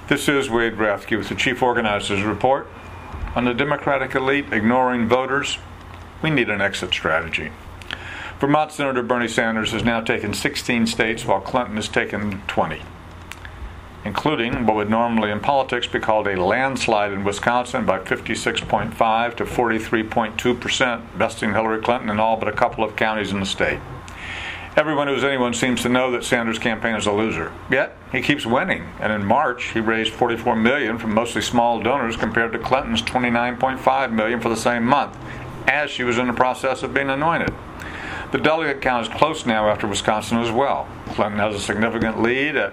This is Wade Rathke with the Chief Organizer's Report. On the Democratic elite ignoring voters, we need an exit strategy. Vermont Senator Bernie Sanders has now taken 16 states while Clinton has taken 20, including what would normally in politics be called a landslide in Wisconsin by 56.5 to 43.2%, besting Hillary Clinton in all but a couple of counties in the state. Everyone who's anyone seems to know that Sanders' campaign is a loser. Yet, he keeps winning, and in March, he raised $44 million from mostly small donors compared to Clinton's $29.5 million for the same month, as she was in the process of being anointed. The delegate count is close now after Wisconsin as well. Clinton has a significant lead at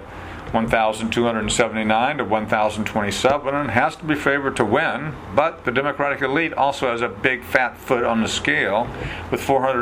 1,279 to 1,027 and has to be favored to win, but the Democratic elite also has a big fat foot on the scale with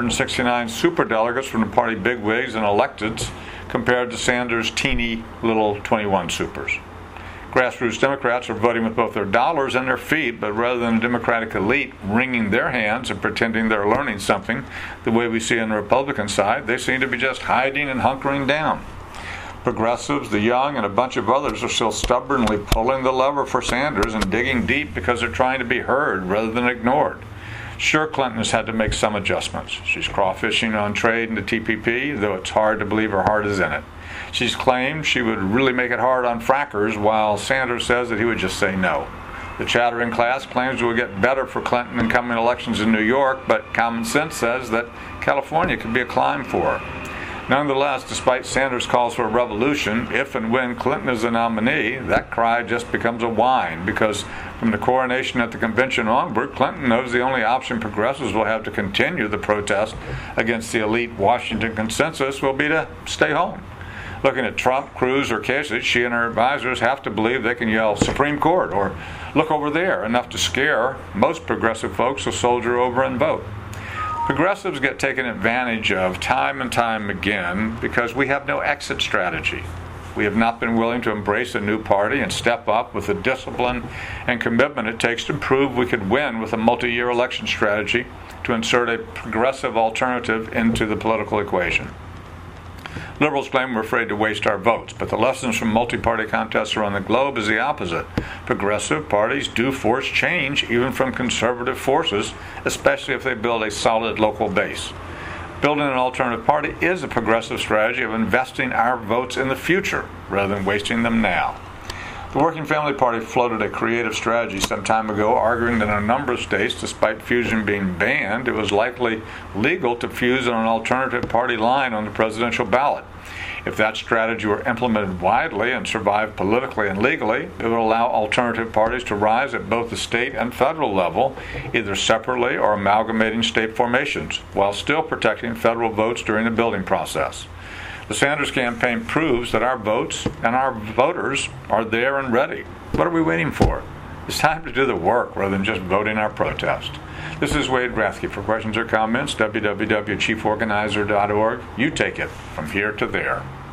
469 superdelegates from the party bigwigs and electeds compared to Sanders' teeny little 21 supers. Grassroots Democrats are voting with both their dollars and their feet, but rather than the Democratic elite wringing their hands and pretending they're learning something the way we see on the Republican side, they seem to be just hiding and hunkering down. Progressives, the young, and a bunch of others are still stubbornly pulling the lever for Sanders and digging deep because they're trying to be heard rather than ignored. Sure, Clinton has had to make some adjustments. She's crawfishing on trade and the TPP, though it's hard to believe her heart is in it. She's claimed she would really make it hard on frackers, while Sanders says that he would just say no. The chattering class claims it will get better for Clinton in coming elections in New York, but common sense says that California could be a climb for her. Nonetheless, despite Sanders' calls for a revolution, if and when Clinton is the nominee, that cry just becomes a whine, because from the coronation at the convention onward, Clinton knows the only option progressives will have to continue the protest against the elite Washington consensus will be to stay home. Looking at Trump, Cruz, or Kasich, she and her advisors have to believe they can yell Supreme Court or look over there, enough to scare most progressive folks to soldier over and vote. Progressives get taken advantage of time and time again because we have no exit strategy. We have not been willing to embrace a new party and step up with the discipline and commitment it takes to prove we could win with a multi-year election strategy to insert a progressive alternative into the political equation. Liberals claim we're afraid to waste our votes, but the lessons from multi-party contests around the globe is the opposite. Progressive parties do force change, even from conservative forces, especially if they build a solid local base. Building an alternative party is a progressive strategy of investing our votes in the future, rather than wasting them now. The Working Family Party floated a creative strategy some time ago, arguing that in a number of states, despite fusion being banned, it was likely legal to fuse on an alternative party line on the presidential ballot. If that strategy were implemented widely and survived politically and legally, it would allow alternative parties to rise at both the state and federal level, either separately or amalgamating state formations, while still protecting federal votes during the building process. The Sanders campaign proves that our votes and our voters are there and ready. What are we waiting for? It's time to do the work rather than just voting our protest. This is Wade Rathke. For questions or comments, www.chieforganizer.org. You take it from here to there.